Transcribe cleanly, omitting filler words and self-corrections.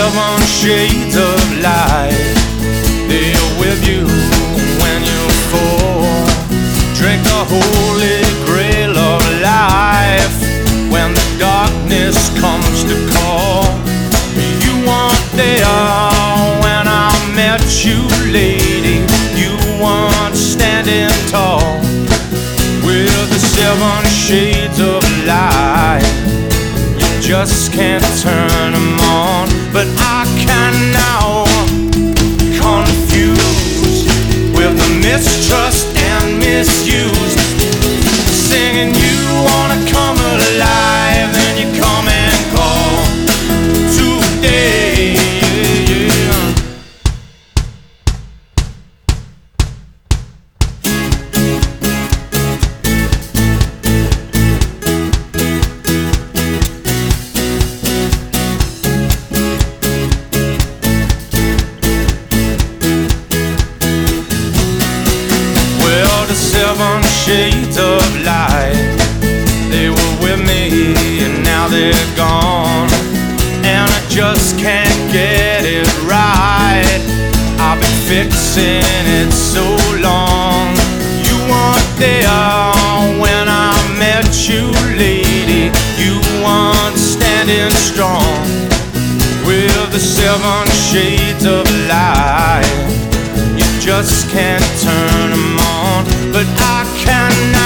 seven shades of light. They're with you when you fall. Drink the holy grail of life when the darkness comes to call. You weren't there when I met you, lady. You weren't standing tall. With the seven shades of light, you just can't turn them on. But I can now, confused with the mistrust and misuse, singing you wanna come alive, then you come and call today. Seven shades of light, they were with me and now they're gone, and I just can't get it right. I've been fixing it so long. You weren't there when I met you, lady. You weren't standing strong. With the seven shades of light, you just can't turn them on. But I can